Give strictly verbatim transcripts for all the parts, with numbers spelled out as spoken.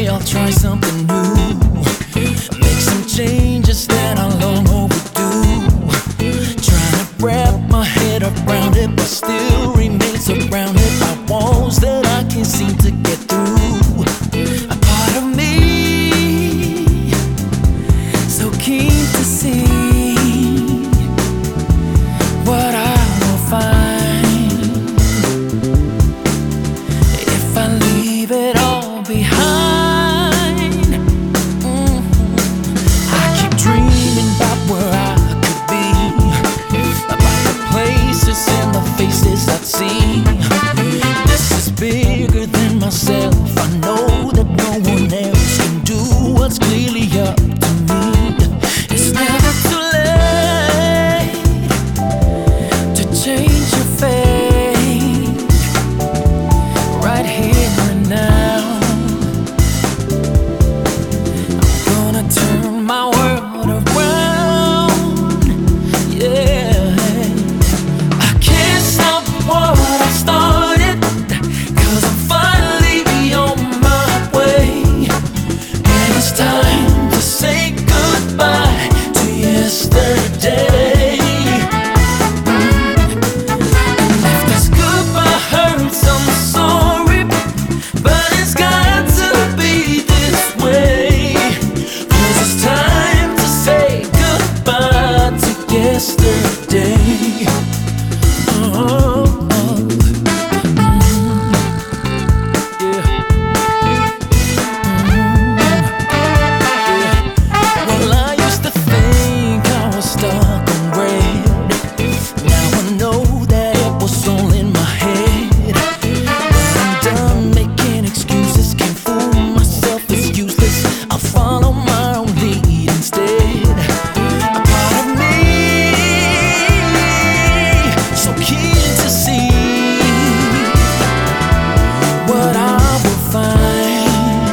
say I'll try something new, make some changes that are long overdue. Trying to wrap my head around it, but still remain surrounded by walls that I can't seem to get through. A part of me so keen to see what I will find if I leave it all behind. Mm-hmm. I keep dreaming about where I could be, about the places and the faces I'd see. This is bigger than myself. I know that no one else can do what's clearly up to me. It's never too late to change your fate, right here and now. I'm gonna turn my world around, yeah. I can't stop what I started, 'cause I'm finally on my way. And it's time to say goodbye to yesterday. And if this goodbye hurts, I'm sorry, but it's got to be this way. 'Cause it's time to say goodbye to yesterday. Oh, oh. Mm, yeah. Mm, yeah. Well, I used to think I was stuck on red. Now I know that it was all in my head. When I'm done making excuses, can't fool myself, it's useless. I'll follow my own lead instead. A part of me so keen to see what I will find,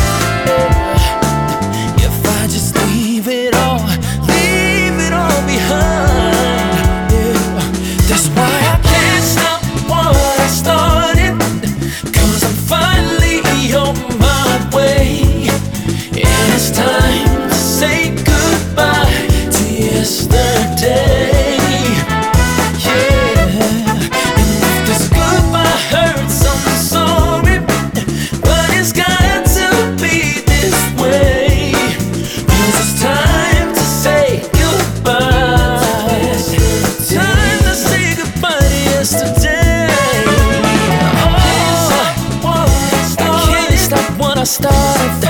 yeah, if I just leave it all, leave it all behind, yeah. That's why I can't stop what I started, 'cause I'm finally on my way. And it's time to say goodbye to yesterday, yeah. And if this goodbye hurts, I'm sorry, but it's got to be this way. 'Cause it's time to say goodbye, time to say goodbye to yesterday. Oh, I can't stop what I started.